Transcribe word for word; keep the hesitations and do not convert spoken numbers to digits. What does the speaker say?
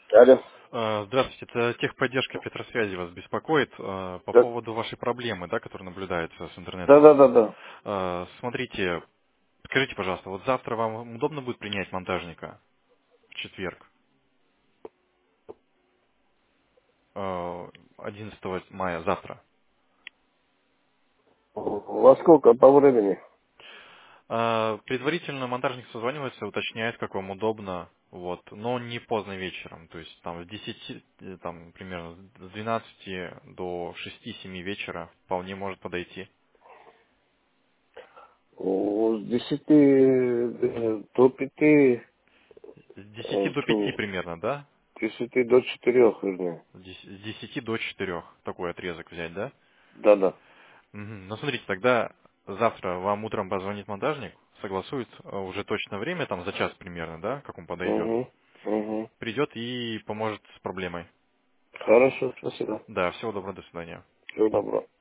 Алло. Э, Здравствуйте, это техподдержка Петросвязи вас беспокоит э, по Да, поводу вашей проблемы, да, которая наблюдается с да, интернетом. да, да. да. Э, Смотрите, скажите, пожалуйста, вот завтра вам удобно будет принять монтажника в четверг, э, одиннадцатого мая, завтра? Во сколько по времени? Э, Предварительно монтажник созванивается, уточняет, как вам удобно, вот, но не поздно вечером, то есть там с десяти, э, там примерно с двенадцати до шести-семи вечера вполне может подойти. О, С десяти э, до пяти, С десяти э, до пяти чё, примерно, да? с десяти до четырех, вернее. С дес- с десяти до четырех такой отрезок взять, да? Да, да. Мгм. Ну, смотрите, тогда завтра вам утром позвонит монтажник, согласует э, уже точное время, там за час примерно, да, как он подойдет. Угу, угу. Придет и поможет с проблемой. Хорошо, спасибо. Да, всего доброго, до свидания. Всего доброго.